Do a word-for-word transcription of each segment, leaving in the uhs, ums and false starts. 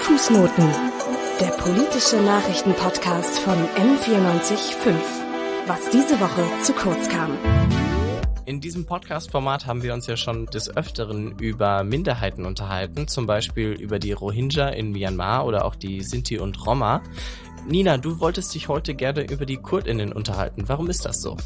Fußnoten, der politische Nachrichtenpodcast von M vierundneunzig Komma fünf. Was diese Woche zu kurz kam. In diesem Podcast-Format haben wir uns ja schon des Öfteren über Minderheiten unterhalten, zum Beispiel über die Rohingya in Myanmar oder auch die Sinti und Roma. Nina, du wolltest dich heute gerne über die KurdInnen unterhalten. Warum ist das so?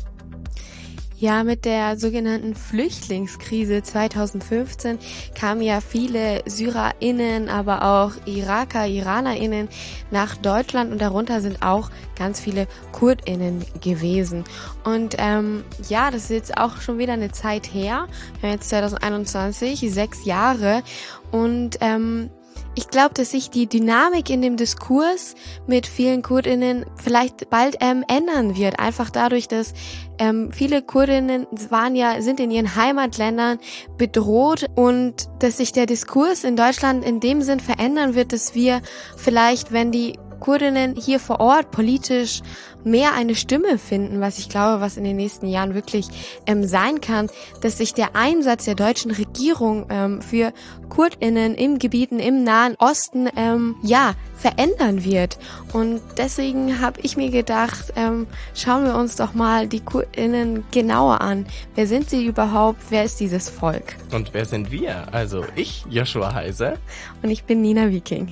Ja, mit der sogenannten Flüchtlingskrise zweitausendfünfzehn kamen ja viele SyrerInnen, aber auch Iraker, IranerInnen nach Deutschland und darunter sind auch ganz viele KurdInnen gewesen. Und ähm, ja, das ist jetzt auch schon wieder eine Zeit her. Wir haben jetzt zweitausendeinundzwanzig, sechs Jahre und ähm, ich glaube, dass sich die Dynamik in dem Diskurs mit vielen KurdInnen vielleicht bald ähm, ändern wird. Einfach dadurch, dass ähm, viele KurdInnen waren ja, sind in ihren Heimatländern bedroht und dass sich der Diskurs in Deutschland in dem Sinn verändern wird, dass wir vielleicht, wenn die KurdInnen hier vor Ort politisch mehr eine Stimme finden, was ich glaube, was in den nächsten Jahren wirklich ähm, sein kann, dass sich der Einsatz der deutschen Regierung ähm, für KurdInnen im Gebieten im Nahen Osten ähm, ja verändern wird. Und deswegen habe ich mir gedacht, ähm, schauen wir uns doch mal die KurdInnen genauer an. Wer sind sie überhaupt? Wer ist dieses Volk? Und wer sind wir? Also ich, Joshua Heise. Und ich bin Nina Wieking.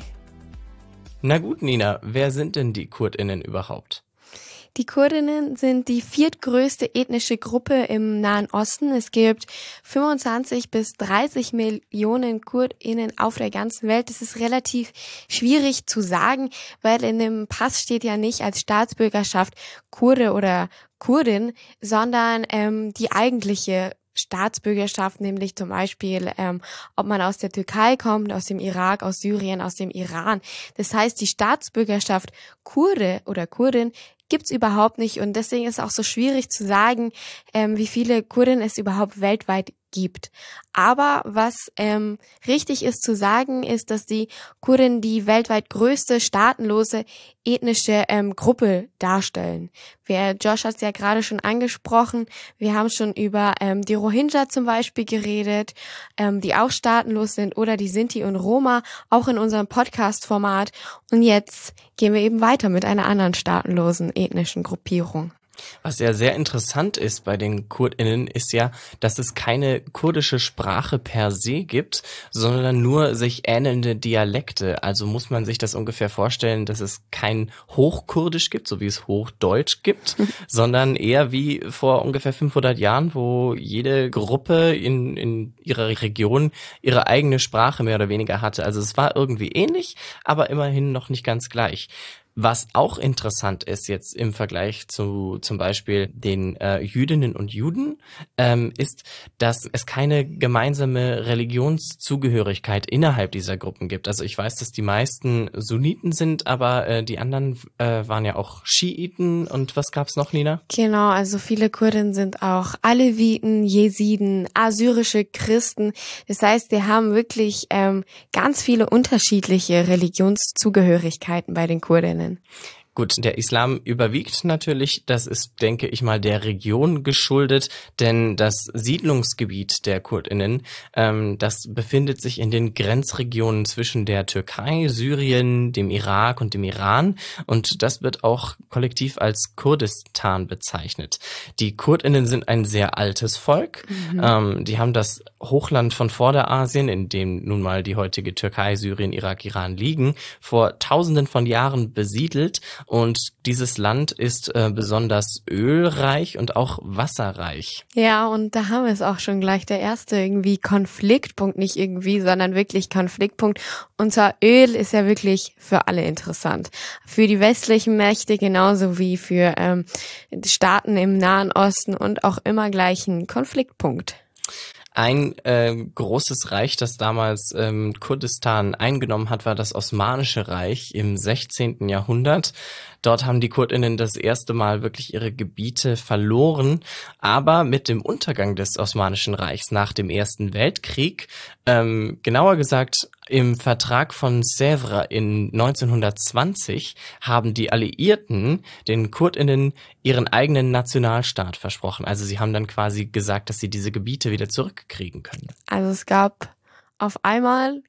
Na gut, Nina, wer sind denn die KurdInnen überhaupt? Die Kurdinnen sind die viertgrößte ethnische Gruppe im Nahen Osten. Es gibt fünfundzwanzig bis dreißig Millionen Kurdinnen auf der ganzen Welt. Das ist relativ schwierig zu sagen, weil in dem Pass steht ja nicht als Staatsbürgerschaft Kurde oder Kurdin, sondern ähm, die eigentliche Staatsbürgerschaft, nämlich zum Beispiel, ähm, ob man aus der Türkei kommt, aus dem Irak, aus Syrien, aus dem Iran. Das heißt, die Staatsbürgerschaft Kurde oder Kurdin gibt's überhaupt nicht und deswegen ist es auch so schwierig zu sagen, ähm, wie viele Kurden es überhaupt weltweit gibt. Aber was ähm, richtig ist zu sagen, ist, dass die Kurden die weltweit größte staatenlose ethnische ähm, Gruppe darstellen. Wir, Josh hat es ja gerade schon angesprochen, wir haben schon über ähm, die Rohingya zum Beispiel geredet, ähm, die auch staatenlos sind, oder die Sinti und Roma, auch in unserem Podcast-Format. Und jetzt gehen wir eben weiter mit einer anderen staatenlosen ethnischen Gruppierung. Was ja sehr interessant ist bei den KurdInnen, ist ja, dass es keine kurdische Sprache per se gibt, sondern nur sich ähnelnde Dialekte. Also muss man sich das ungefähr vorstellen, dass es kein Hochkurdisch gibt, so wie es Hochdeutsch gibt, sondern eher wie vor ungefähr fünfhundert Jahren, wo jede Gruppe in, in ihrer Region ihre eigene Sprache mehr oder weniger hatte. Also es war irgendwie ähnlich, aber immerhin noch nicht ganz gleich. Was auch interessant ist jetzt im Vergleich zu zum Beispiel den äh, Jüdinnen und Juden, ähm, ist, dass es keine gemeinsame Religionszugehörigkeit innerhalb dieser Gruppen gibt. Also ich weiß, dass die meisten Sunniten sind, aber äh, die anderen äh, waren ja auch Schiiten. Und was gab's noch, Nina? Genau, also viele Kurden sind auch Aleviten, Jesiden, assyrische Christen. Das heißt, wir haben wirklich ähm, ganz viele unterschiedliche Religionszugehörigkeiten bei den Kurdinnen. Gut, der Islam überwiegt natürlich, das ist, denke ich mal, der Region geschuldet, denn das Siedlungsgebiet der KurdInnen, ähm, das befindet sich in den Grenzregionen zwischen der Türkei, Syrien, dem Irak und dem Iran, und das wird auch kollektiv als Kurdistan bezeichnet. Die KurdInnen sind ein sehr altes Volk, mhm. ähm, die haben das Hochland von Vorderasien, in dem nun mal die heutige Türkei, Syrien, Irak, Iran liegen, vor tausenden von Jahren besiedelt. Und dieses Land ist äh, besonders ölreich und auch wasserreich. Ja, und da haben wir es auch schon gleich. Der erste irgendwie Konfliktpunkt, nicht irgendwie, sondern wirklich Konfliktpunkt. Und zwar Öl ist ja wirklich für alle interessant. Für die westlichen Mächte genauso wie für ähm, Staaten im Nahen Osten und auch immer gleich ein Konfliktpunkt. Ein äh, großes Reich, das damals ähm, Kurdistan eingenommen hat, war das Osmanische Reich im sechzehnten Jahrhundert. Dort haben die KurdInnen das erste Mal wirklich ihre Gebiete verloren. Aber mit dem Untergang des Osmanischen Reichs nach dem Ersten Weltkrieg, ähm, genauer gesagt im Vertrag von Sèvres in neunzehnhundertzwanzig, haben die Alliierten den KurdInnen ihren eigenen Nationalstaat versprochen. Also sie haben dann quasi gesagt, dass sie diese Gebiete wieder zurückkriegen können. Also es gab auf einmal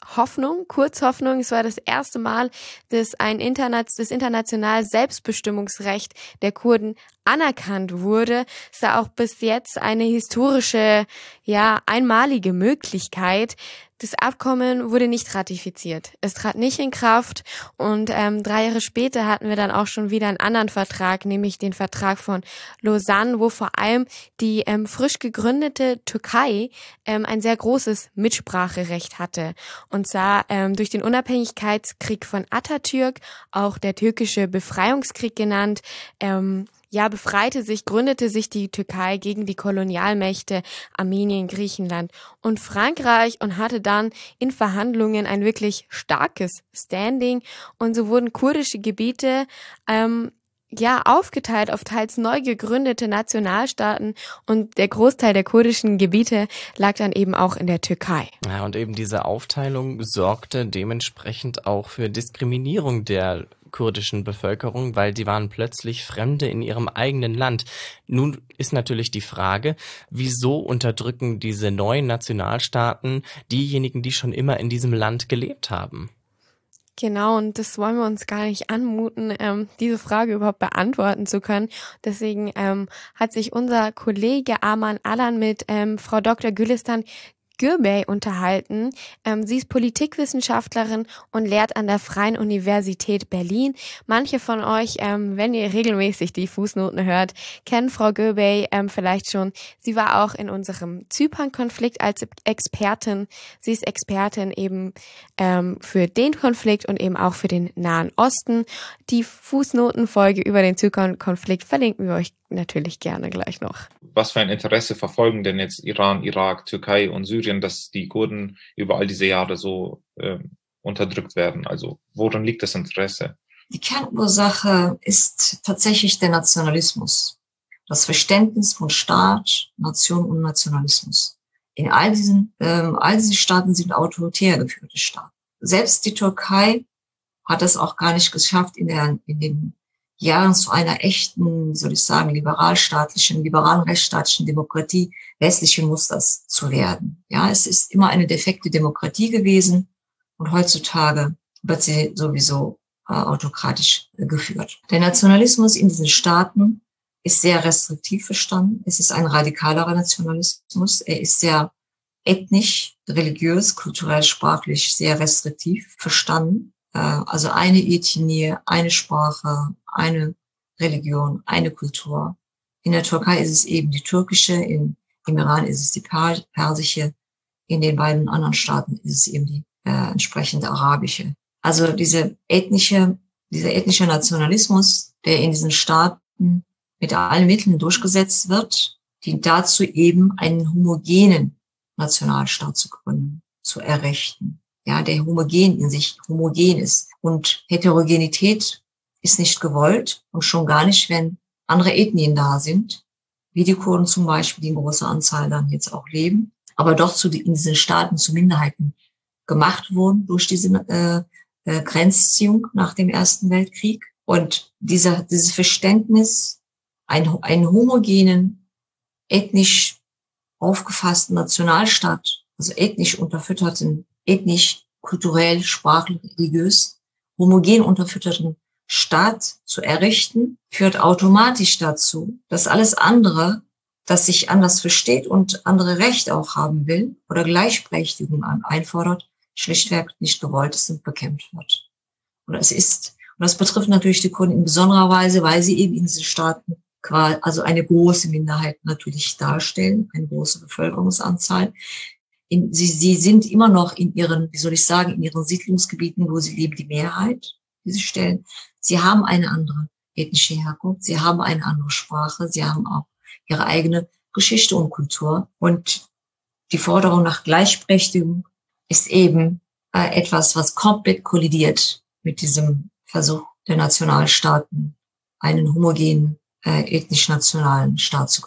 Hoffnung, Kurzhoffnung. Es war das erste Mal, dass ein Interna- das internationale Selbstbestimmungsrecht der Kurden anerkannt wurde. Es war auch bis jetzt eine historische, ja, einmalige Möglichkeit. Das Abkommen wurde nicht ratifiziert. Es trat nicht in Kraft und ähm, drei Jahre später hatten wir dann auch schon wieder einen anderen Vertrag, nämlich den Vertrag von Lausanne, wo vor allem die ähm, frisch gegründete Türkei ähm, ein sehr großes Mitspracherecht hatte. Und zwar ähm, durch den Unabhängigkeitskrieg von Atatürk, auch der türkische Befreiungskrieg genannt, ähm, ja, befreite sich, gründete sich die Türkei gegen die Kolonialmächte Armenien, Griechenland und Frankreich und hatte dann in Verhandlungen ein wirklich starkes Standing. Und so wurden kurdische Gebiete ähm, ja aufgeteilt auf teils neu gegründete Nationalstaaten und der Großteil der kurdischen Gebiete lag dann eben auch in der Türkei. Ja, und eben diese Aufteilung sorgte dementsprechend auch für Diskriminierung der kurdischen Bevölkerung, weil die waren plötzlich Fremde in ihrem eigenen Land. Nun ist natürlich die Frage, wieso unterdrücken diese neuen Nationalstaaten diejenigen, die schon immer in diesem Land gelebt haben? Genau, und das wollen wir uns gar nicht anmuten, ähm, diese Frage überhaupt beantworten zu können. Deswegen ähm, hat sich unser Kollege Arman Alan mit ähm, Frau Doktor Gülistan Gürbey unterhalten. Ähm, sie ist Politikwissenschaftlerin und lehrt an der Freien Universität Berlin. Manche von euch, ähm, wenn ihr regelmäßig die Fußnoten hört, kennen Frau Gürbey ähm, vielleicht schon. Sie war auch in unserem Zypern-Konflikt als Expertin. Sie ist Expertin eben ähm, für den Konflikt und eben auch für den Nahen Osten. Die Fußnotenfolge über den Zypern-Konflikt verlinken wir euch natürlich gerne gleich noch. Was für ein Interesse verfolgen denn jetzt Iran, Irak, Türkei und Syrien, dass die Kurden über all diese Jahre so äh, unterdrückt werden? Also worin liegt das Interesse? Die Kernursache ist tatsächlich der Nationalismus. Das Verständnis von Staat, Nation und Nationalismus. In all diesen, ähm, all diese Staaten sind autoritär geführte Staaten. Selbst die Türkei hat es auch gar nicht geschafft, in, der, in den Jahren zu einer echten, wie soll ich sagen, liberalstaatlichen, liberalen rechtsstaatlichen Demokratie westlichen Musters zu werden. Ja, es ist immer eine defekte Demokratie gewesen und heutzutage wird sie sowieso äh, autokratisch äh, geführt. Der Nationalismus in diesen Staaten ist sehr restriktiv verstanden. Es ist ein radikalerer Nationalismus. Er ist sehr ethnisch, religiös, kulturell, sprachlich sehr restriktiv verstanden. Also eine Ethnie, eine Sprache, eine Religion, eine Kultur. In der Türkei ist es eben die türkische, in, im Iran ist es die persische, in den beiden anderen Staaten ist es eben die äh, entsprechende arabische. Also diese ethnische, dieser ethnische Nationalismus, der in diesen Staaten mit allen Mitteln durchgesetzt wird, dient dazu eben einen homogenen Nationalstaat zu gründen, zu errichten. Ja, der homogen in sich homogen ist. Und Heterogenität ist nicht gewollt und schon gar nicht, wenn andere Ethnien da sind, wie die Kurden zum Beispiel, die in großer Anzahl dann jetzt auch leben, aber doch zu, in diesen Staaten zu Minderheiten gemacht wurden durch diese äh, äh, Grenzziehung nach dem Ersten Weltkrieg. Und dieser, dieses Verständnis, ein, einen homogenen, ethnisch aufgefassten Nationalstaat, also ethnisch unterfütterten, ethnisch, kulturell, sprachlich, religiös, homogen unterfütterten Staat zu errichten, führt automatisch dazu, dass alles andere, das sich anders versteht und andere Rechte auch haben will oder Gleichberechtigung einfordert, schlichtweg nicht gewollt ist und bekämpft wird. Und das ist, und das betrifft natürlich die Kurden in besonderer Weise, weil sie eben in diesen Staaten quasi, also eine große Minderheit natürlich darstellen, eine große Bevölkerungsanzahl. In, sie, sie sind immer noch in ihren, wie soll ich sagen, in ihren Siedlungsgebieten, wo sie leben, die Mehrheit, diese Stellen. Sie haben eine andere ethnische Herkunft, sie haben eine andere Sprache, sie haben auch ihre eigene Geschichte und Kultur. Und die Forderung nach Gleichberechtigung ist eben äh, etwas, was komplett kollidiert mit diesem Versuch der Nationalstaaten, einen homogenen, äh, ethnisch-nationalen Staat zu gründen.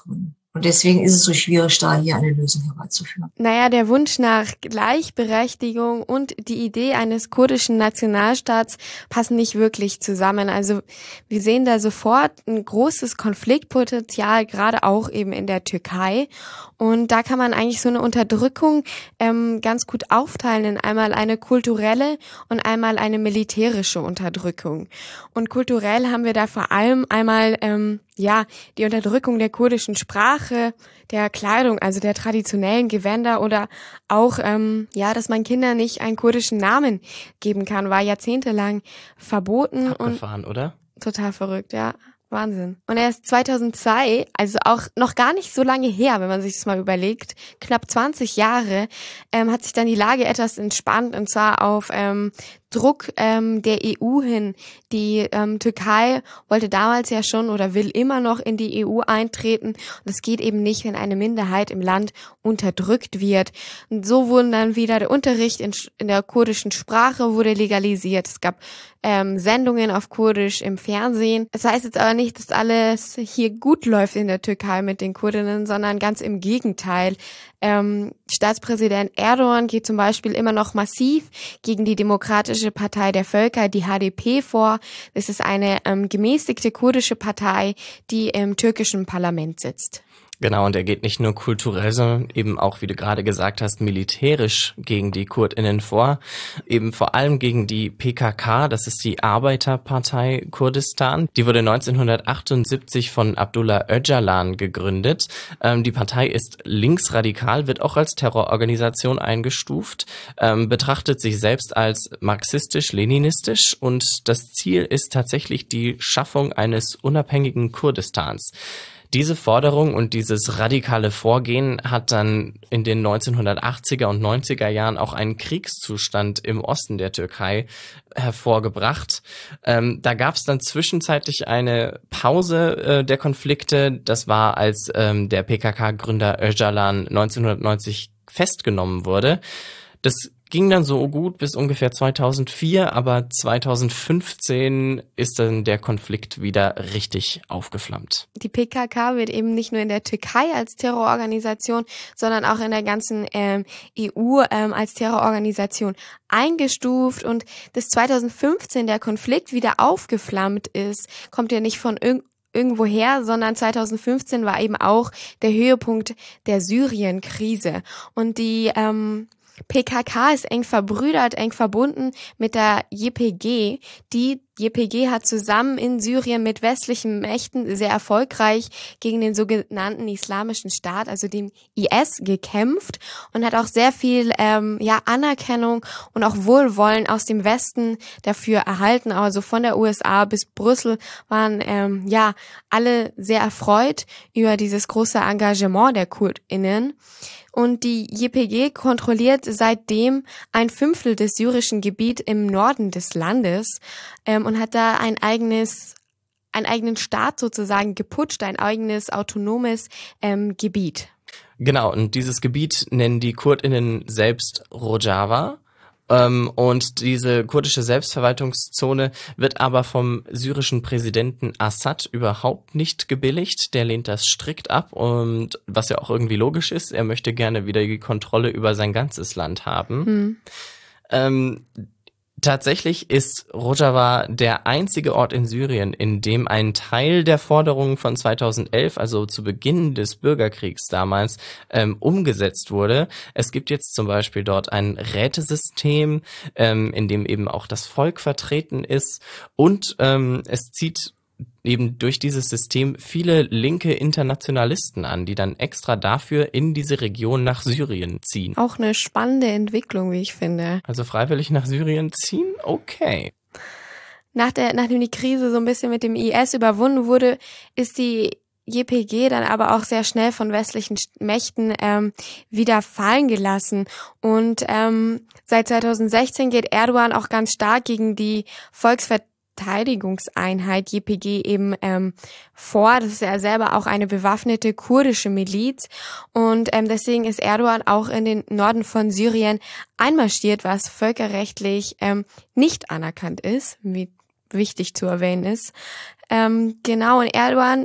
Und deswegen ist es so schwierig, da hier eine Lösung herbeizuführen. Naja, der Wunsch nach Gleichberechtigung und die Idee eines kurdischen Nationalstaats passen nicht wirklich zusammen. Also wir sehen da sofort ein großes Konfliktpotenzial, gerade auch eben in der Türkei. Und da kann man eigentlich so eine Unterdrückung ähm, ganz gut aufteilen in einmal eine kulturelle und einmal eine militärische Unterdrückung. Und kulturell haben wir da vor allem einmal ähm, ja die Unterdrückung der kurdischen Sprache, der Kleidung, also der traditionellen Gewänder oder auch ähm, ja, dass man Kindern nicht einen kurdischen Namen geben kann, war jahrzehntelang verboten. Abgefahren, und oder? Total verrückt, ja. Wahnsinn. Und erst zweitausendzwei, also auch noch gar nicht so lange her, wenn man sich das mal überlegt, knapp zwanzig Jahre, ähm, hat sich dann die Lage etwas entspannt, und zwar auf ähm, Druck ähm, der E U hin. Die ähm, Türkei wollte damals ja schon oder will immer noch in die E U eintreten. Und das geht eben nicht, wenn eine Minderheit im Land unterdrückt wird. Und so wurden dann wieder der Unterricht in, in der kurdischen Sprache wurde legalisiert. Es gab ähm, Sendungen auf Kurdisch im Fernsehen. Das heißt jetzt aber nicht, dass alles hier gut läuft in der Türkei mit den Kurdinnen, sondern ganz im Gegenteil. Ähm, Staatspräsident Erdogan geht zum Beispiel immer noch massiv gegen die Demokratische Partei der Völker, die H D P, vor. Das ist eine ähm, gemäßigte kurdische Partei, die im türkischen Parlament sitzt. Genau, und er geht nicht nur kulturell, sondern eben auch, wie du gerade gesagt hast, militärisch gegen die KurdInnen vor. Eben vor allem gegen die P K K, das ist die Arbeiterpartei Kurdistan. Die wurde neunzehnhundertachtundsiebzig von Abdullah Öcalan gegründet. Ähm, die Partei ist linksradikal, wird auch als Terrororganisation eingestuft, ähm, betrachtet sich selbst als marxistisch-leninistisch, und das Ziel ist tatsächlich die Schaffung eines unabhängigen Kurdistans. Diese Forderung und dieses radikale Vorgehen hat dann in den neunzehnhundertachtziger und neunziger Jahren auch einen Kriegszustand im Osten der Türkei hervorgebracht. Ähm, da gab es dann zwischenzeitlich eine Pause äh, der Konflikte. Das war, als ähm, der P K K-Gründer Öcalan neunzehnhundertneunzig festgenommen wurde. Das ging dann so gut bis ungefähr zweitausendvier, aber zweitausendfünfzehn ist dann der Konflikt wieder richtig aufgeflammt. Die P K K wird eben nicht nur in der Türkei als Terrororganisation, sondern auch in der ganzen ähm, E U ähm, als Terrororganisation eingestuft. Und dass zweitausendfünfzehn der Konflikt wieder aufgeflammt ist, kommt ja nicht von irgend irgendwoher, sondern zweitausendfünfzehn war eben auch der Höhepunkt der Syrien-Krise. Und die ähm, P K K ist eng verbrüdert, eng verbunden mit der J P G. Die J P G hat zusammen in Syrien mit westlichen Mächten sehr erfolgreich gegen den sogenannten Islamischen Staat, also dem I S, gekämpft und hat auch sehr viel ähm, ja Anerkennung und auch Wohlwollen aus dem Westen dafür erhalten. Also von der U S A bis Brüssel waren ähm, ja alle sehr erfreut über dieses große Engagement der KurdInnen. Und die J P G kontrolliert seitdem ein Fünftel des syrischen Gebiets im Norden des Landes ähm, und hat da ein eigenes, einen eigenen Staat sozusagen geputscht, ein eigenes autonomes ähm, Gebiet. Genau, und dieses Gebiet nennen die KurdInnen selbst Rojava. Und diese kurdische Selbstverwaltungszone wird aber vom syrischen Präsidenten Assad überhaupt nicht gebilligt. Der lehnt das strikt ab, und was ja auch irgendwie logisch ist, er möchte gerne wieder die Kontrolle über sein ganzes Land haben. Hm. Ähm, Tatsächlich ist Rojava der einzige Ort in Syrien, in dem ein Teil der Forderungen von zweitausendelf, also zu Beginn des Bürgerkriegs damals, ähm, umgesetzt wurde. Es gibt jetzt zum Beispiel dort ein Rätesystem, ähm, in dem eben auch das Volk vertreten ist, und ähm, es zieht eben durch dieses System viele linke Internationalisten an, die dann extra dafür in diese Region nach Syrien ziehen. Auch eine spannende Entwicklung, wie ich finde. Also freiwillig nach Syrien ziehen? Okay. Nach der, nachdem die Krise so ein bisschen mit dem I S überwunden wurde, ist die J P G dann aber auch sehr schnell von westlichen Mächten ähm, wieder fallen gelassen. Und ähm, seit zweitausendsechzehn geht Erdogan auch ganz stark gegen die Volksverteidigung Verteidigungseinheit J P G eben ähm, vor. Das ist ja selber auch eine bewaffnete kurdische Miliz, und ähm, deswegen ist Erdogan auch in den Norden von Syrien einmarschiert, was völkerrechtlich ähm, nicht anerkannt ist, wie wichtig zu erwähnen ist. Ähm, genau, und Erdogan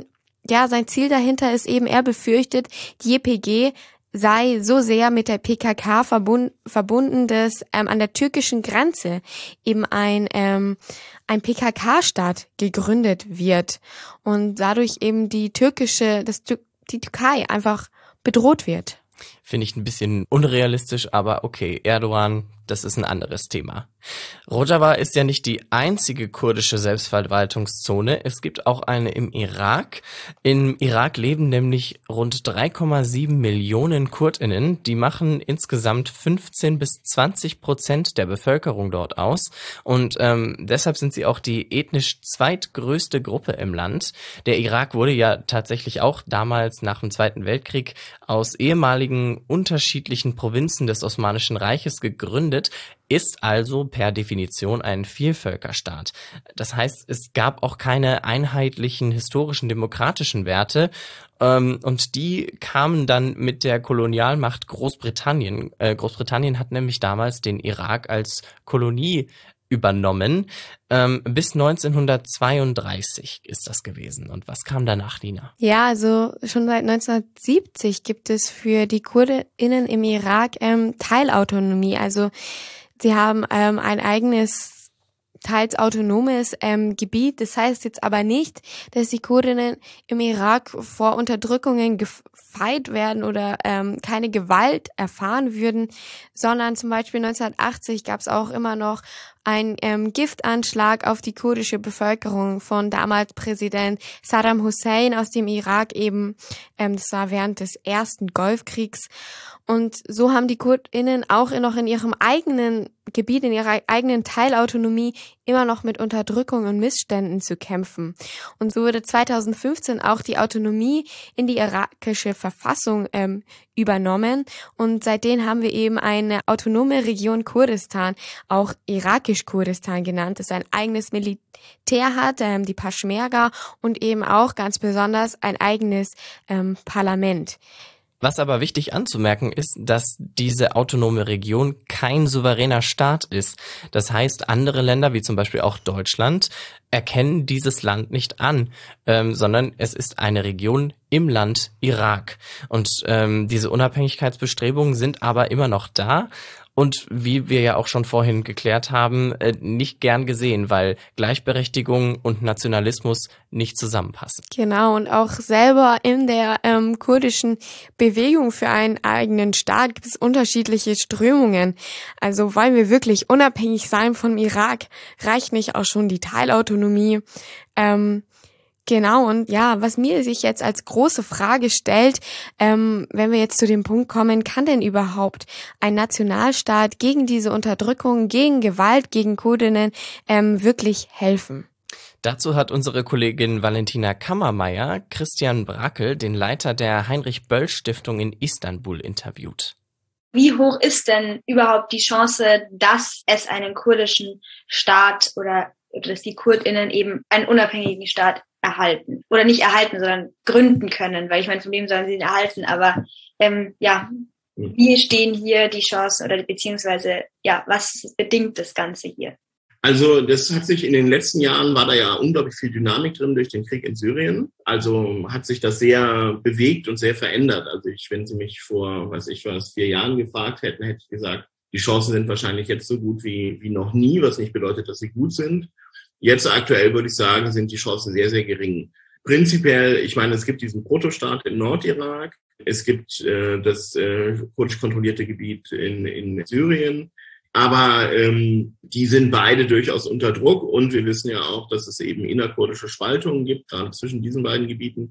ja, sein Ziel dahinter ist eben, er befürchtet, die Y P G sei so sehr mit der P K K verbund, verbunden, dass ähm, an der türkischen Grenze eben ein ähm, ein P K K-Staat gegründet wird und dadurch eben die türkische, das die Türkei einfach bedroht wird. Finde ich ein bisschen unrealistisch, aber okay, Erdogan, das ist ein anderes Thema. Rojava ist ja nicht die einzige kurdische Selbstverwaltungszone. Es gibt auch eine im Irak. Im Irak leben nämlich rund drei Komma sieben Millionen KurdInnen. Die machen insgesamt fünfzehn bis zwanzig Prozent der Bevölkerung dort aus. Und ähm, deshalb sind sie auch die ethnisch zweitgrößte Gruppe im Land. Der Irak wurde ja tatsächlich auch damals nach dem Zweiten Weltkrieg aus ehemaligen unterschiedlichen Provinzen des Osmanischen Reiches gegründet, ist also per Definition ein Vielvölkerstaat. Das heißt, es gab auch keine einheitlichen historischen demokratischen Werte, ähm, und die kamen dann mit der Kolonialmacht Großbritannien. Äh, Großbritannien hat nämlich damals den Irak als Kolonie übernommen. Ähm, bis neunzehnhundertzweiunddreißig ist das gewesen. Und was kam danach, Nina? Ja, also schon seit neunzehnhundertsiebzig gibt es für die KurdInnen im Irak ähm, Teilautonomie. Also sie haben ähm, ein eigenes, teils autonomes ähm, Gebiet. Das heißt jetzt aber nicht, dass die Kurdinnen im Irak vor Unterdrückungen gefeit werden oder ähm, keine Gewalt erfahren würden, sondern zum Beispiel neunzehnhundertachtzig gab es auch immer noch ein ähm, Giftanschlag auf die kurdische Bevölkerung von damals Präsident Saddam Hussein aus dem Irak eben. Ähm, das war während des ersten Golfkriegs. Und so haben die KurdInnen auch noch in ihrem eigenen Gebiet, in ihrer eigenen Teilautonomie immer noch mit Unterdrückung und Missständen zu kämpfen. Und so wurde zweitausendfünfzehn auch die Autonomie in die irakische Verfassung ähm, übernommen. Und seitdem haben wir eben eine autonome Region Kurdistan, auch irakisch-Kurdistan genannt, das ein eigenes Militär hat, ähm, die Peschmerga, und eben auch ganz besonders ein eigenes ähm, Parlament. Was aber wichtig anzumerken ist, dass diese autonome Region kein souveräner Staat ist. Das heißt, andere Länder, wie zum Beispiel auch Deutschland, erkennen dieses Land nicht an, ähm, sondern es ist eine Region im Land Irak. Und ähm, diese Unabhängigkeitsbestrebungen sind aber immer noch da. Und wie wir ja auch schon vorhin geklärt haben, äh, nicht gern gesehen, weil Gleichberechtigung und Nationalismus nicht zusammenpassen. Genau, und auch selber in der ähm, kurdischen Bewegung für einen eigenen Staat gibt es unterschiedliche Strömungen. Also wollen wir wirklich unabhängig sein vom Irak, reicht nicht auch schon die Teilautonomie. Ähm, Genau, und ja, was mir sich jetzt als große Frage stellt, ähm, wenn wir jetzt zu dem Punkt kommen, kann denn überhaupt ein Nationalstaat gegen diese Unterdrückung, gegen Gewalt, gegen Kurdinnen ähm, wirklich helfen? Dazu hat unsere Kollegin Valentina Kammermeier Christian Brackel, den Leiter der Heinrich-Böll-Stiftung in Istanbul, interviewt. Wie hoch ist denn überhaupt die Chance, dass es einen kurdischen Staat oder dass die KurdInnen eben einen unabhängigen Staat erhalten? Oder nicht erhalten, sondern gründen können, weil ich meine, von dem sollen sie ihn erhalten, aber ähm, ja, wie stehen hier die Chancen oder beziehungsweise, ja, was bedingt das Ganze hier? Also das hat sich in den letzten Jahren, war da ja unglaublich viel Dynamik drin durch den Krieg in Syrien. Also hat sich das sehr bewegt und sehr verändert. Also ich, wenn Sie mich vor, weiß ich was, vier Jahren gefragt hätten, hätte ich gesagt, die Chancen sind wahrscheinlich jetzt so gut wie, wie noch nie, was nicht bedeutet, dass sie gut sind. Jetzt aktuell würde ich sagen, sind die Chancen sehr, sehr gering. Prinzipiell, ich meine, es gibt diesen Protostaat im Nordirak, es gibt äh, das äh, kurdisch kontrollierte Gebiet in, in Syrien, aber ähm, die sind beide durchaus unter Druck und wir wissen ja auch, dass es eben innerkurdische Spaltungen gibt, gerade zwischen diesen beiden Gebieten,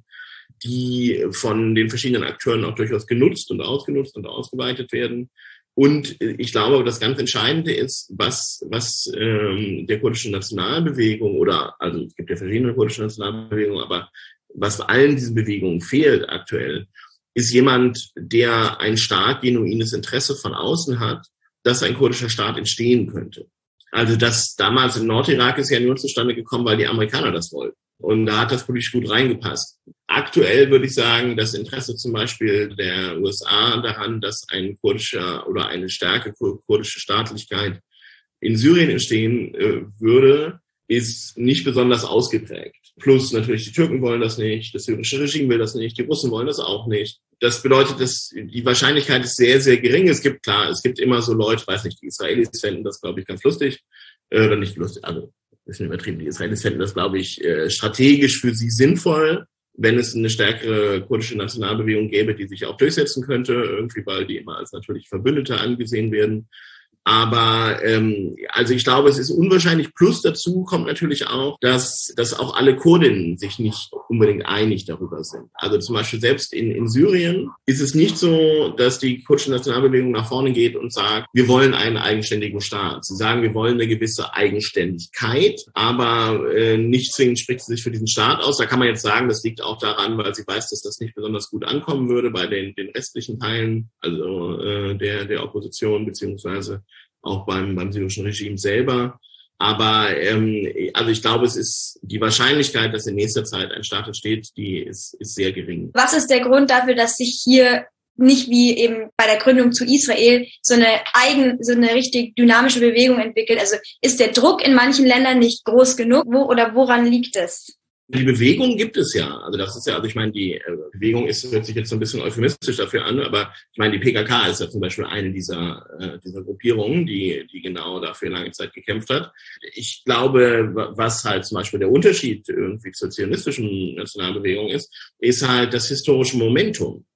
die von den verschiedenen Akteuren auch durchaus genutzt und ausgenutzt und ausgeweitet werden. Und ich glaube, das ganz Entscheidende ist, was, was ähm, der kurdischen Nationalbewegung oder, also es gibt ja verschiedene kurdische Nationalbewegungen, aber was bei allen diesen Bewegungen fehlt aktuell, ist jemand, der ein stark genuines Interesse von außen hat, dass ein kurdischer Staat entstehen könnte. Also das damals im Nordirak ist ja nur zustande gekommen, weil die Amerikaner das wollten. Und da hat das politisch gut reingepasst. Aktuell würde ich sagen, das Interesse zum Beispiel der U S A daran, dass ein kurdischer oder eine starke kurdische Staatlichkeit in Syrien entstehen äh, würde, ist nicht besonders ausgeprägt. Plus natürlich die Türken wollen das nicht, das syrische Regime will das nicht, die Russen wollen das auch nicht. Das bedeutet, dass die Wahrscheinlichkeit ist sehr, sehr gering. Es gibt, klar, es gibt immer so Leute, weiß nicht, die Israelis fänden das, glaube ich, ganz lustig, äh, oder nicht lustig, also, bisschen übertrieben, die Israelis fänden das, glaube ich, äh, strategisch für sie sinnvoll, wenn es eine stärkere kurdische Nationalbewegung gäbe, die sich auch durchsetzen könnte, irgendwie, weil die immer als natürlich Verbündete angesehen werden. Aber ähm, also ich glaube, es ist unwahrscheinlich. Plus dazu kommt natürlich auch, dass dass auch alle Kurdinnen sich nicht unbedingt einig darüber sind. Also zum Beispiel selbst in in Syrien ist es nicht so, dass die kurdische Nationalbewegung nach vorne geht und sagt, wir wollen einen eigenständigen Staat. Sie sagen, wir wollen eine gewisse Eigenständigkeit, aber äh, nicht zwingend spricht sie sich für diesen Staat aus. Da kann man jetzt sagen, das liegt auch daran, weil sie weiß, dass das nicht besonders gut ankommen würde bei den den restlichen Teilen, also äh, der der Opposition beziehungsweise auch beim, beim syrischen Regime selber. Aber ähm, also ich glaube, es ist die Wahrscheinlichkeit, dass in nächster Zeit ein Staat entsteht, die ist, ist sehr gering. Was ist der Grund dafür, dass sich hier nicht wie eben bei der Gründung zu Israel so eine eigen, so eine richtig dynamische Bewegung entwickelt? Also ist der Druck in manchen Ländern nicht groß genug? Wo oder woran liegt es? Die Bewegung gibt es ja. Also das ist ja, also ich meine, die äh, Bewegung ist, hört sich jetzt so ein bisschen euphemistisch dafür an, aber ich meine, die P K K ist ja zum Beispiel eine dieser äh, dieser Gruppierungen, die die genau dafür lange Zeit gekämpft hat. Ich glaube, was halt zum Beispiel der Unterschied irgendwie zur zionistischen Nationalbewegung ist, ist halt das historische Momentum.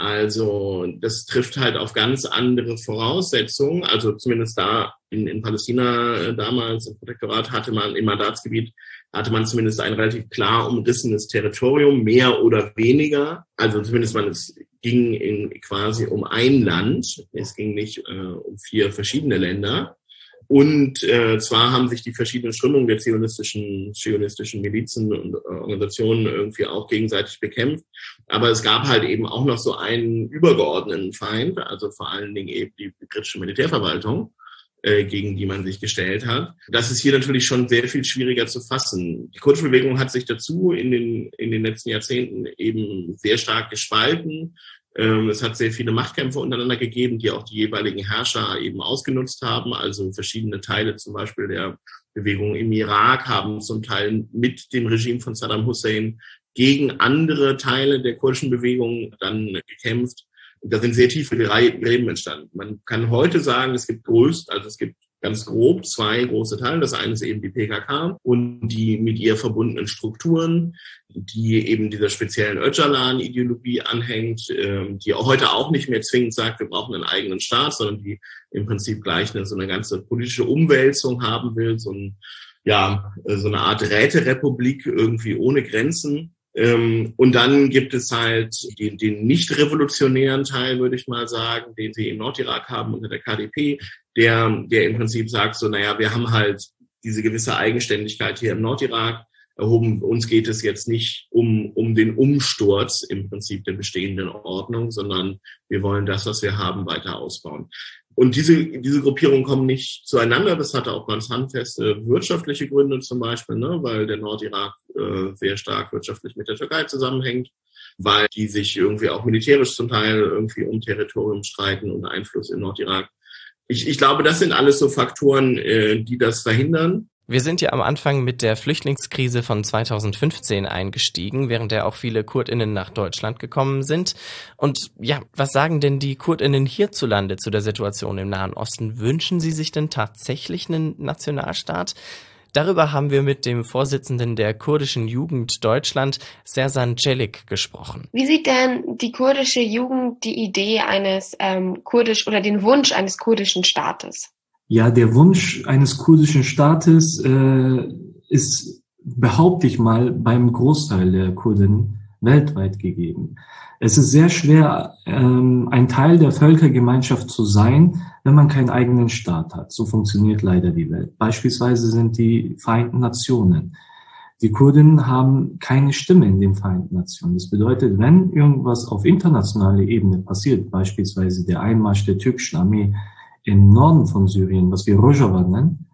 Also das trifft halt auf ganz andere Voraussetzungen. Also zumindest da in, in Palästina äh, damals im Protektorat hatte man im Mandatsgebiet hatte man zumindest ein relativ klar umrissenes Territorium, mehr oder weniger. Also zumindest man, es ging in, quasi um ein Land. Es ging nicht äh, um vier verschiedene Länder. Und äh, zwar haben sich die verschiedenen Strömungen der zionistischen, zionistischen Milizen und äh, Organisationen irgendwie auch gegenseitig bekämpft. Aber es gab halt eben auch noch so einen übergeordneten Feind, also vor allen Dingen eben die britische Militärverwaltung, gegen die man sich gestellt hat. Das ist hier natürlich schon sehr viel schwieriger zu fassen. Die kurdische Bewegung hat sich dazu in den, in den letzten Jahrzehnten eben sehr stark gespalten. Es hat sehr viele Machtkämpfe untereinander gegeben, die auch die jeweiligen Herrscher eben ausgenutzt haben. Also verschiedene Teile zum Beispiel der Bewegung im Irak haben zum Teil mit dem Regime von Saddam Hussein gegen andere Teile der kurdischen Bewegung dann gekämpft. Da sind sehr tiefe Gräben entstanden. Man kann heute sagen, es gibt größt, also es gibt ganz grob zwei große Teile. Das eine ist eben die P K K und die mit ihr verbundenen Strukturen, die eben dieser speziellen Öcalan-Ideologie anhängt, die heute auch nicht mehr zwingend sagt, wir brauchen einen eigenen Staat, sondern die im Prinzip gleich eine, so eine ganze politische Umwälzung haben will, so, ein, ja, so eine Art Räterepublik irgendwie ohne Grenzen. Und dann gibt es halt den, den nicht revolutionären Teil, würde ich mal sagen, den sie im Nordirak haben unter der K D P, der, der im Prinzip sagt so, naja, wir haben halt diese gewisse Eigenständigkeit hier im Nordirak erhoben. Uns geht es jetzt nicht um, um den Umsturz im Prinzip der bestehenden Ordnung, sondern wir wollen das, was wir haben, weiter ausbauen. Und diese, diese Gruppierungen kommen nicht zueinander. Das hatte auch ganz handfeste wirtschaftliche Gründe zum Beispiel, ne, weil der Nordirak äh, sehr stark wirtschaftlich mit der Türkei zusammenhängt, weil die sich irgendwie auch militärisch zum Teil irgendwie um Territorium streiten und Einfluss im Nordirak. Ich, ich glaube, das sind alles so Faktoren, äh, die das verhindern. Wir sind ja am Anfang mit der Flüchtlingskrise von zweitausendfünfzehn eingestiegen, während der auch viele KurdInnen nach Deutschland gekommen sind. Und ja, was sagen denn die KurdInnen hierzulande zu der Situation im Nahen Osten? Wünschen sie sich denn tatsächlich einen Nationalstaat? Darüber haben wir mit dem Vorsitzenden der kurdischen Jugend Deutschland, Sersan Celik, gesprochen. Wie sieht denn die kurdische Jugend die Idee eines ähm, kurdisch oder den Wunsch eines kurdischen Staates? Ja, der Wunsch eines kurdischen Staates äh, ist, behaupte ich mal, beim Großteil der Kurden weltweit gegeben. Es ist sehr schwer, ähm, ein Teil der Völkergemeinschaft zu sein, wenn man keinen eigenen Staat hat. So funktioniert leider die Welt. Beispielsweise sind die Vereinten Nationen. Die Kurden haben keine Stimme in den Vereinten Nationen. Das bedeutet, wenn irgendwas auf internationaler Ebene passiert, beispielsweise der Einmarsch der türkischen Armee im Norden von Syrien, was wir Rojava nennen,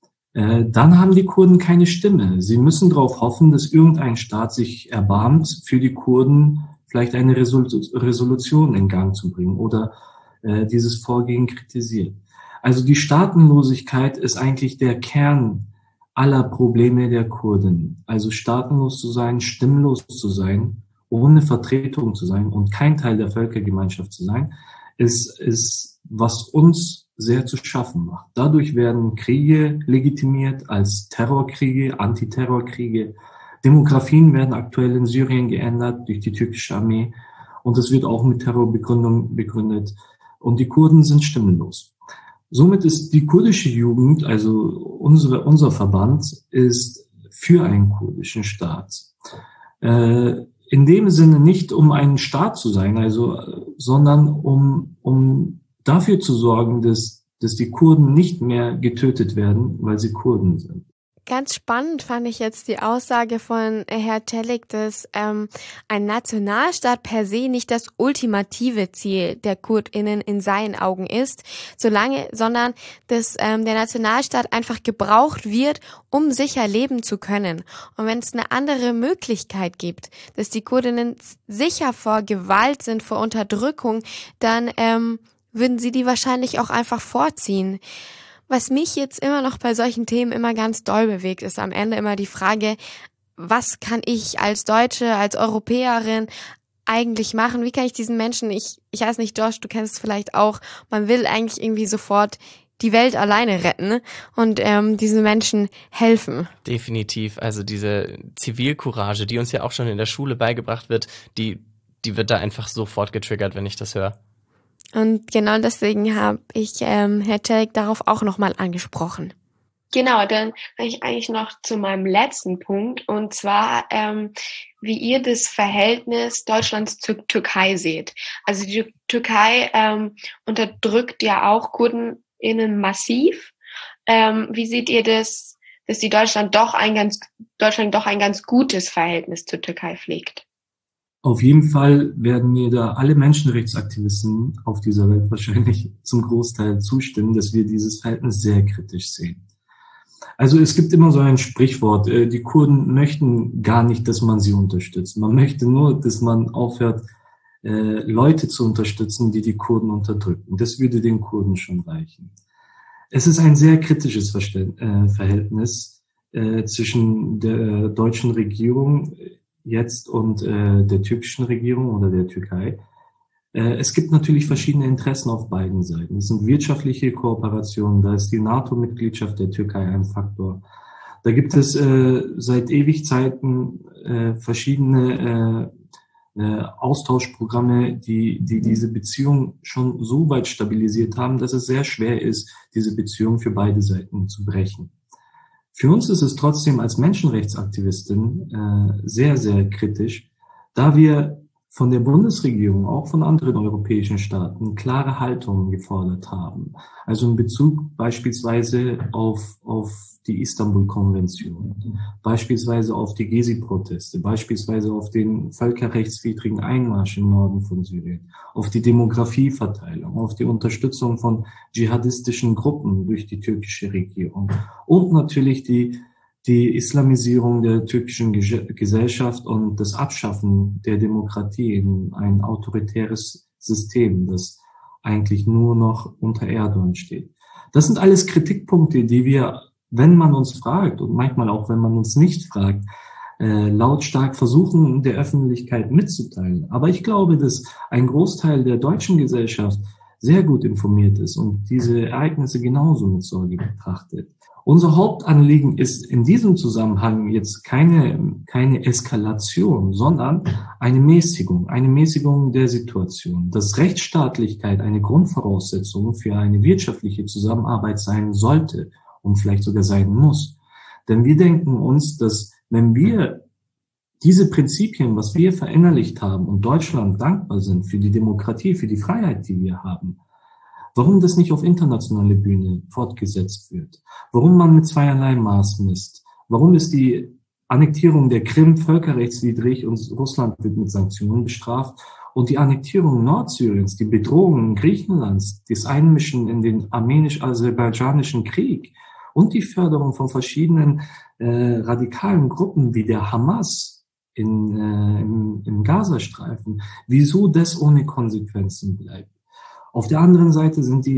äh, dann haben die Kurden keine Stimme. Sie müssen darauf hoffen, dass irgendein Staat sich erbarmt, für die Kurden vielleicht eine Resol- Resolution in Gang zu bringen oder äh, dieses Vorgehen kritisiert. Also die Staatenlosigkeit ist eigentlich der Kern aller Probleme der Kurden. Also staatenlos zu sein, stimmlos zu sein, ohne Vertretung zu sein und kein Teil der Völkergemeinschaft zu sein, ist, ist, was uns sehr zu schaffen macht. Dadurch werden Kriege legitimiert als Terrorkriege, Antiterrorkriege. Demografien werden aktuell in Syrien geändert durch die türkische Armee und es wird auch mit Terrorbegründung begründet. Und die Kurden sind stimmenlos. Somit ist die kurdische Jugend, also unsere, unser Verband, ist für einen kurdischen Staat. Äh, in dem Sinne nicht, um ein Staat zu sein, also, sondern um, um dafür zu sorgen, dass, dass die Kurden nicht mehr getötet werden, weil sie Kurden sind. Ganz spannend fand ich jetzt die Aussage von Herr Celik, dass ähm, ein Nationalstaat per se nicht das ultimative Ziel der KurdInnen in seinen Augen ist, solange, sondern dass ähm, der Nationalstaat einfach gebraucht wird, um sicher leben zu können. Und wenn es eine andere Möglichkeit gibt, dass die KurdInnen sicher vor Gewalt sind, vor Unterdrückung, dann ähm, würden sie die wahrscheinlich auch einfach vorziehen. Was mich jetzt immer noch bei solchen Themen immer ganz doll bewegt, ist am Ende immer die Frage, was kann ich als Deutsche, als Europäerin eigentlich machen? Wie kann ich diesen Menschen, ich, ich weiß nicht, Josh, du kennst es vielleicht auch, man will eigentlich irgendwie sofort die Welt alleine retten und ähm, diesen Menschen helfen. Definitiv, also diese Zivilcourage, die uns ja auch schon in der Schule beigebracht wird, die, die wird da einfach sofort getriggert, wenn ich das höre. Und genau deswegen habe ich ähm, Herr Celik darauf auch nochmal angesprochen. Genau, dann komme ich eigentlich noch zu meinem letzten Punkt, und zwar, ähm, wie ihr das Verhältnis Deutschlands zur Türkei seht. Also die Türkei ähm, unterdrückt ja auch KurdenInnen massiv. Ähm, wie seht ihr das, dass die Deutschland doch ein ganz Deutschland doch ein ganz gutes Verhältnis zur Türkei pflegt? Auf jeden Fall werden mir da alle Menschenrechtsaktivisten auf dieser Welt wahrscheinlich zum Großteil zustimmen, dass wir dieses Verhältnis sehr kritisch sehen. Also es gibt immer so ein Sprichwort, die Kurden möchten gar nicht, dass man sie unterstützt. Man möchte nur, dass man aufhört, Leute zu unterstützen, die die Kurden unterdrücken. Das würde den Kurden schon reichen. Es ist ein sehr kritisches Verhältnis zwischen der deutschen Regierung jetzt und äh, der türkischen Regierung oder der Türkei. Äh, es gibt natürlich verschiedene Interessen auf beiden Seiten. Es sind wirtschaftliche Kooperationen, da ist die NATO-Mitgliedschaft der Türkei ein Faktor. Da gibt es äh, seit ewig Zeiten äh, verschiedene äh, äh, Austauschprogramme, die, die diese Beziehung schon so weit stabilisiert haben, dass es sehr schwer ist, diese Beziehung für beide Seiten zu brechen. Für uns ist es trotzdem als Menschenrechtsaktivistin äh, sehr, sehr kritisch, da wir von der Bundesregierung, auch von anderen europäischen Staaten, klare Haltungen gefordert haben. Also in Bezug beispielsweise auf, auf die Istanbul-Konvention, beispielsweise auf die Gezi-Proteste, beispielsweise auf den völkerrechtswidrigen Einmarsch im Norden von Syrien, auf die Demografieverteilung, auf die Unterstützung von dschihadistischen Gruppen durch die türkische Regierung und natürlich die die Islamisierung der türkischen Gesellschaft und das Abschaffen der Demokratie in ein autoritäres System, das eigentlich nur noch unter Erdogan steht. Das sind alles Kritikpunkte, die wir, wenn man uns fragt und manchmal auch, wenn man uns nicht fragt, äh, lautstark versuchen, der Öffentlichkeit mitzuteilen. Aber ich glaube, dass ein Großteil der deutschen Gesellschaft sehr gut informiert ist und diese Ereignisse genauso mit Sorge betrachtet. Unser Hauptanliegen ist in diesem Zusammenhang jetzt keine, keine Eskalation, sondern eine Mäßigung, eine Mäßigung der Situation. Dass Rechtsstaatlichkeit eine Grundvoraussetzung für eine wirtschaftliche Zusammenarbeit sein sollte und vielleicht sogar sein muss. Denn wir denken uns, dass wenn wir diese Prinzipien, was wir verinnerlicht haben und Deutschland dankbar sind für die Demokratie, für die Freiheit, die wir haben, warum das nicht auf internationale Bühne fortgesetzt wird, warum man mit zweierlei Maß misst, warum ist die Annektierung der Krim völkerrechtswidrig und Russland wird mit Sanktionen bestraft und die Annektierung Nordsyriens, die Bedrohung Griechenlands, das Einmischen in den armenisch-aserbaidschanischen Krieg und die Förderung von verschiedenen äh, radikalen Gruppen wie der Hamas in, äh, im, im Gazastreifen, wieso das ohne Konsequenzen bleibt. Auf der anderen Seite sind die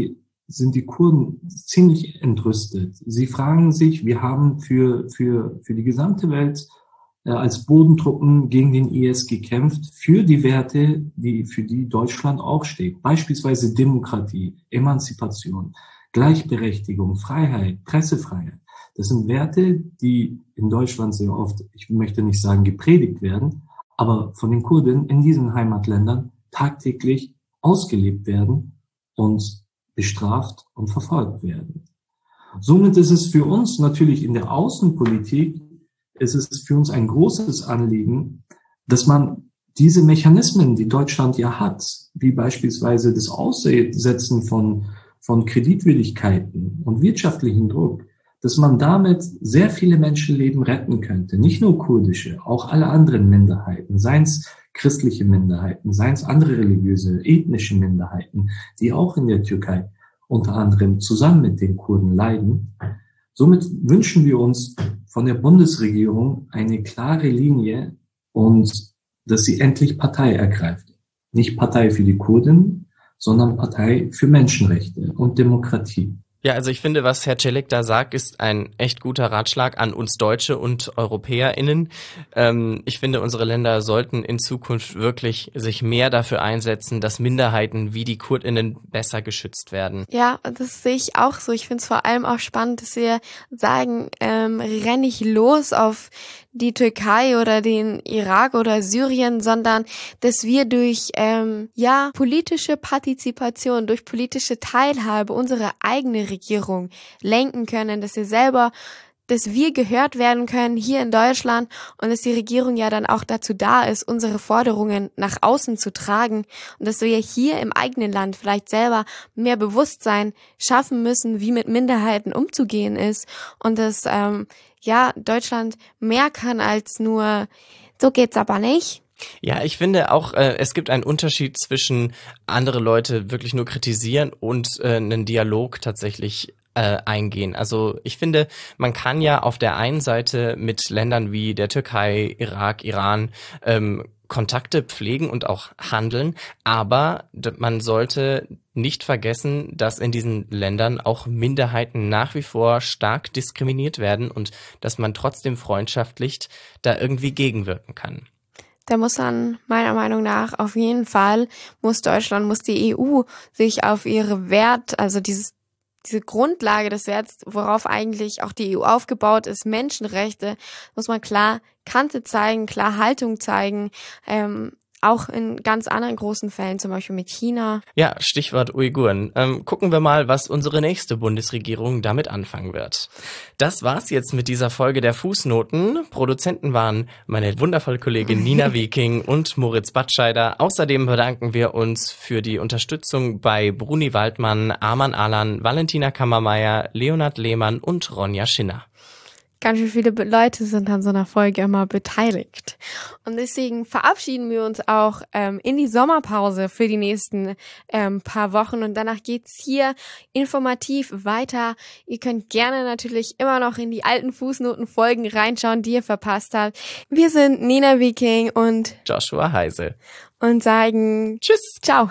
sind die Kurden ziemlich entrüstet. Sie fragen sich, wir haben für, für, für die gesamte Welt äh, als Bodentruppen gegen den I S gekämpft, für die Werte, die, für die Deutschland auch steht. Beispielsweise Demokratie, Emanzipation, Gleichberechtigung, Freiheit, Pressefreiheit. Das sind Werte, die in Deutschland sehr oft, ich möchte nicht sagen gepredigt werden, aber von den Kurden in diesen Heimatländern tagtäglich ausgelebt werden und bestraft und verfolgt werden. Somit ist es für uns natürlich in der Außenpolitik, ist es für uns ein großes Anliegen, dass man diese Mechanismen, die Deutschland ja hat, wie beispielsweise das Aussetzen von, von Kreditwürdigkeiten und wirtschaftlichen Druck, dass man damit sehr viele Menschenleben retten könnte. Nicht nur kurdische, auch alle anderen Minderheiten, seien es christliche Minderheiten, seien es andere religiöse, ethnische Minderheiten, die auch in der Türkei unter anderem zusammen mit den Kurden leiden. Somit wünschen wir uns von der Bundesregierung eine klare Linie und dass sie endlich Partei ergreift. Nicht Partei für die Kurden, sondern Partei für Menschenrechte und Demokratie. Ja, also ich finde, was Herr Celik da sagt, ist ein echt guter Ratschlag an uns Deutsche und EuropäerInnen. Ähm, ich finde, unsere Länder sollten in Zukunft wirklich sich mehr dafür einsetzen, dass Minderheiten wie die KurdInnen besser geschützt werden. Ja, das sehe ich auch so. Ich finde es vor allem auch spannend, dass wir sagen, ähm, renn nicht los auf die Türkei oder den Irak oder Syrien, sondern dass wir durch ähm, ja politische Partizipation, durch politische Teilhabe unsere eigene Regierung lenken können, dass wir selber, dass wir gehört werden können hier in Deutschland und dass die Regierung ja dann auch dazu da ist, unsere Forderungen nach außen zu tragen und dass wir hier im eigenen Land vielleicht selber mehr Bewusstsein schaffen müssen, wie mit Minderheiten umzugehen ist und dass ähm, ja Deutschland mehr kann als nur so geht's aber nicht. Ja, ich finde auch, äh, es gibt einen Unterschied zwischen andere Leute wirklich nur kritisieren und äh, einen Dialog tatsächlich äh, eingehen. Also ich finde, man kann ja auf der einen Seite mit Ländern wie der Türkei, Irak, Iran ähm, Kontakte pflegen und auch handeln, aber man sollte nicht vergessen, dass in diesen Ländern auch Minderheiten nach wie vor stark diskriminiert werden und dass man trotzdem freundschaftlich da irgendwie gegenwirken kann. Da muss dann meiner Meinung nach auf jeden Fall, muss Deutschland, muss die E U sich auf ihre Wert, also dieses diese Grundlage des Werts, worauf eigentlich auch die E U aufgebaut ist, Menschenrechte, muss man klar Kante zeigen, klar Haltung zeigen, ähm, auch in ganz anderen großen Fällen, zum Beispiel mit China. Ja, Stichwort Uiguren. Ähm, gucken wir mal, was unsere nächste Bundesregierung damit anfangen wird. Das war's jetzt mit dieser Folge der Fußnoten. Produzenten waren meine wundervolle Kollegin Nina Wieking und Moritz Batscheider. Außerdem bedanken wir uns für die Unterstützung bei Bruni Waldmann, Arman Alan, Valentina Kammermeier, Leonhard Lehmann und Ronja Schinner. Ganz schön viele Leute sind an so einer Folge immer beteiligt. Und deswegen verabschieden wir uns auch ähm, in die Sommerpause für die nächsten ähm, paar Wochen. Und danach geht's hier informativ weiter. Ihr könnt gerne natürlich immer noch in die alten Fußnotenfolgen reinschauen, die ihr verpasst habt. Wir sind Nina Wieking und Joshua Heise. Und sagen Tschüss. Ciao.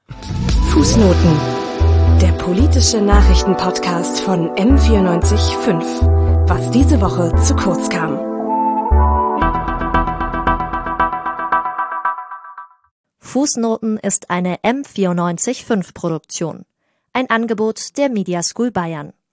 Fußnoten. Der politische Nachrichtenpodcast von M vierundneunzig Komma fünf. Was diese Woche zu kurz kam. Fußnoten ist eine M vierundneunzig Komma fünf Produktion. Ein Angebot der Media School Bayern.